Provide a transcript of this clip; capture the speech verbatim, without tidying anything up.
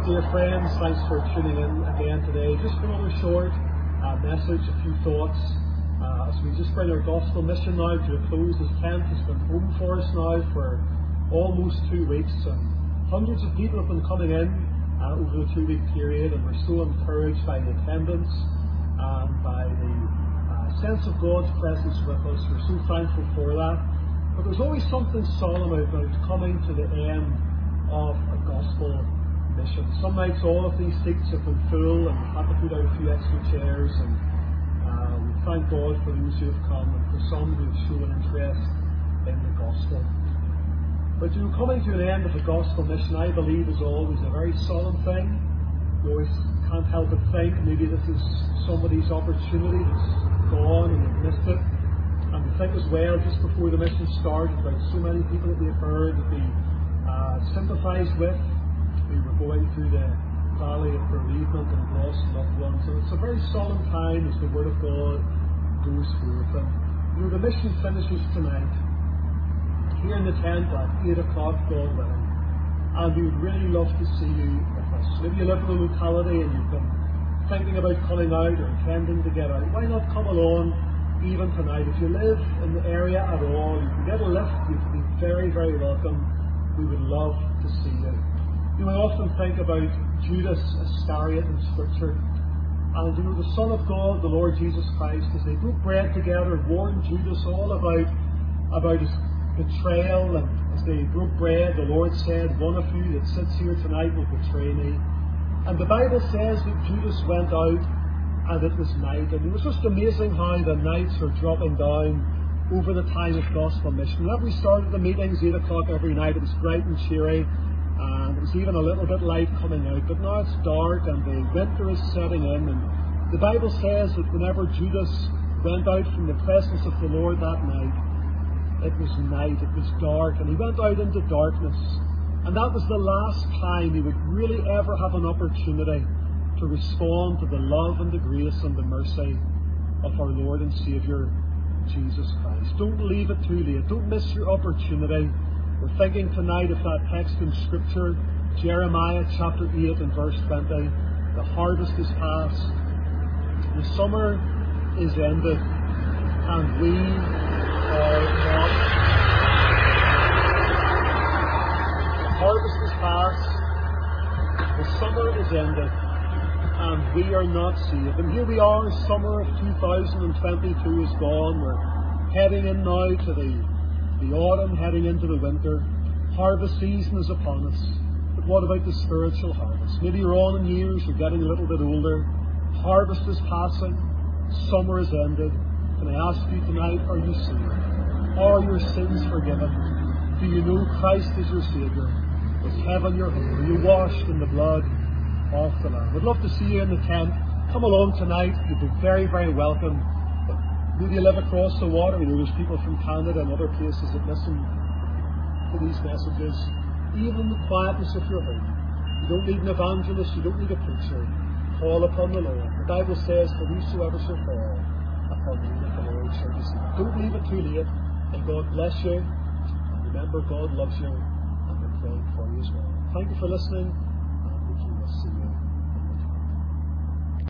Dear friends, thanks for tuning in again today. Just for another short uh, message, a few thoughts uh, as we just bring our gospel mission now to a close. This tent has been home for us now for almost two weeks, and hundreds of people have been coming in uh, over the two-week period, and we're so encouraged by the attendance and by the uh, sense of God's presence with us. We're so thankful for that. But there's always something solemn about coming to the end of a gospel mission. Some nights all of these seats have been full and we've had to put out a few extra chairs, and uh, we thank God for those who have come and for some who have shown interest in the gospel. But you know, coming to an end of a gospel mission, I believe, is always a very solemn thing. You always can't help but think maybe this is somebody's opportunity that's gone and they've missed it. And we think as well, just before the mission started, about so many people that we have heard that we uh, sympathise with. We were going through the valley of bereavement and lost loved ones, and it's a very solemn time as the Word of God goes forth. And you know, the mission finishes tonight here in the tent at eight o'clock, God willing, and we would really love to see you with us. Maybe you live in a locality and you've been thinking about coming out or intending to get out. Why not come along even tonight? If you live in the area at all, you can get a lift. You can be very, very welcome. We would love to see you. You know, I often think about Judas Iscariot in Scripture, and you know, the Son of God, the Lord Jesus Christ, as they broke bread together, warned Judas all about, about his betrayal, and as they broke bread, the Lord said, "One of you that sits here tonight will betray me." And the Bible says that Judas went out, and it was night, and it was just amazing how the nights are dropping down over the time of gospel mission. Whenever we started the meetings, eight o'clock every night, it was bright and cheery. And it was even a little bit light coming out, but now it's dark and the winter is setting in, and the Bible says that whenever Judas went out from the presence of the Lord that night, it was night, it was dark, and he went out into darkness, and that was the last time he would really ever have an opportunity to respond to the love and the grace and the mercy of our Lord and Saviour Jesus Christ. Don't leave it too late, don't miss your opportunity. We're thinking tonight of that text in Scripture, Jeremiah chapter eight and verse twenty. The harvest is past, the summer is ended, and we are not. The harvest is past, the summer is ended, and we are not saved. And here we are, summer of two thousand twenty-two is gone. We're heading in now to the The autumn, heading into the winter. Harvest season is upon us. But what about the spiritual harvest? Maybe you're on in years, you're getting a little bit older. Harvest is passing. Summer is ended. Can I ask you tonight, are you saved? Are your sins forgiven? Do you know Christ is your Saviour? Is heaven your home? Are you washed in the blood of the Lamb? I'd love to see you in the tent. Come along tonight. You'll be very, very welcome. Maybe you live across the water. You know, there's people from Canada and other places that listen to these messages. Even in the quietness of your home. You don't need an evangelist. You don't need a preacher. Call upon the Lord. The Bible says, "For whosoever shall fall upon the name of the Lord shall be saved." Don't leave it too late. And God bless you. And remember, God loves you. And we're praying for you as well. Thank you for listening. And we will see you.